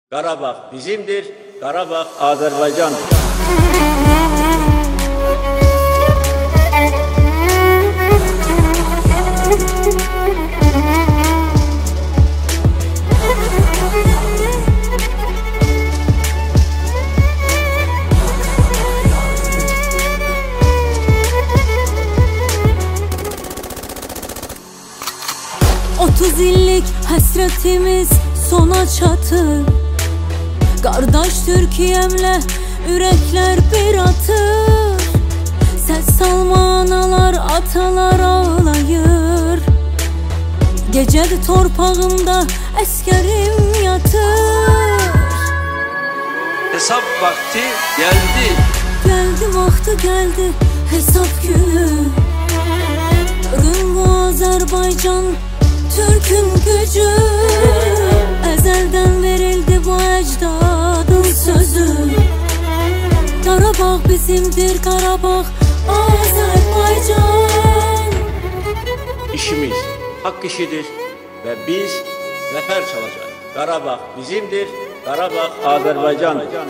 Qarabağ bizimdir, Qarabağ Azərbaycandır. 30 illik həsrətimiz sona çatır. Qardaş Türkiyəmlə ürəklər bir atır. Səs salma analar, atalar ağlayır. Gecədir torpağımda əskərim yatır. Hesap vakti geldi. Geldi vaxtı geldi hesap günü. Ürün bu Azərbaycan Türk'ün gücü. Ezelden verildi bu ecdadın sözü. Qarabağ bizimdir, Qarabağ Azərbaycan. İşimiz hak işidir ve biz zafer çalacağız. Qarabağ bizimdir, Qarabağ Azərbaycandır.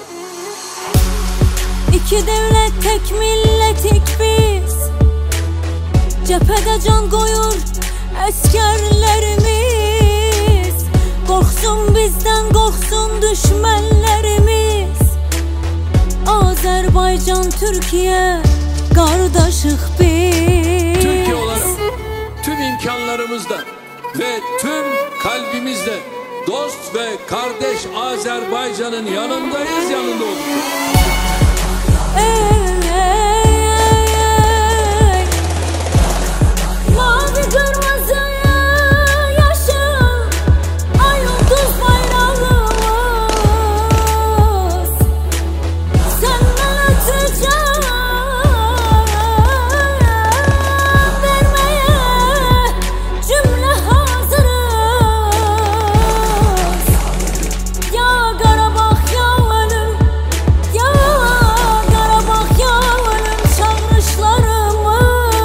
İki devlet tek milletik biz. Cephede can koyur əsgərlərimiz. Qorxsun bizdən, qorxsun düşmənlərimiz. Azərbaycan, Türkiye qardaşıq biz. Türkiye olarak tüm imkanlarımızla ve tüm kalbimizle dost ve kardeş Azerbaycan'ın yanındayız, yanında olacağız. Mavi kırmızı yaşıl ay yıldız bayrağımız. Senden ötürü can vermeye cümle hazırız. Ya Qarabağ ya ölüm, ya Qarabağ ya ölüm çağrışlarımız.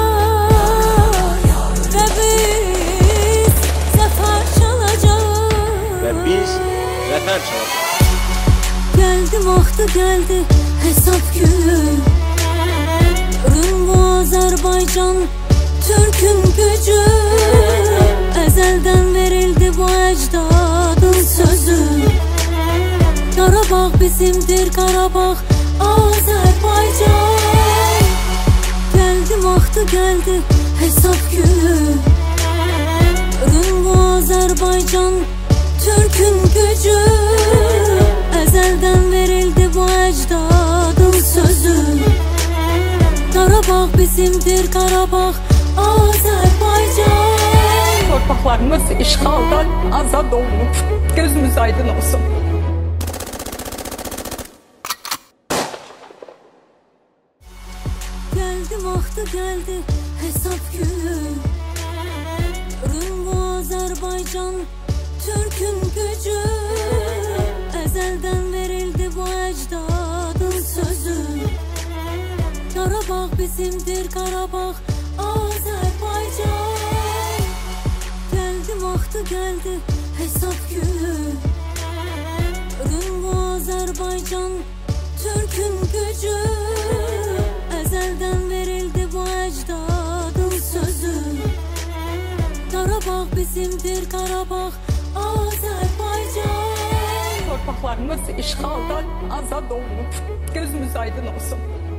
Biz zafer çalacağız. Geldi vaxtı geldi hesap günü. Ürün bu Azərbaycan Türk'ün gücü. Ezelden verildi bu ecdadın sözü. Qarabağ bizimdir, Qarabağ Azərbaycan. Geldi vaxtı geldi hesap günü. Ürün bu Azərbaycan Türk'ün gücü. Ezelden verildi bu ecdadın sözü. Qarabağ bizimdir, Qarabağ Azərbaycan. Torpaqlarımız işğaldan azad olunub. Gözümüz aydın olsun. Geldi vaxtı geldi hesap günü. Ürün bu Azərbaycan Türk'ün gücü. Ezelden verildi bu ecdadın sözü. Qarabağ bizimdir, Qarabağ Azərbaycan. Geldi vaxtı geldi hesap günü. Ürün bu Azərbaycan Türk'ün gücü. Ezelden verildi bu ecdadın sözü. Qarabağ bizimdir, Qarabağ Azərbaycan. Torpaqlarımız işğaldan azad olunub. Gözümüz aydın olsun.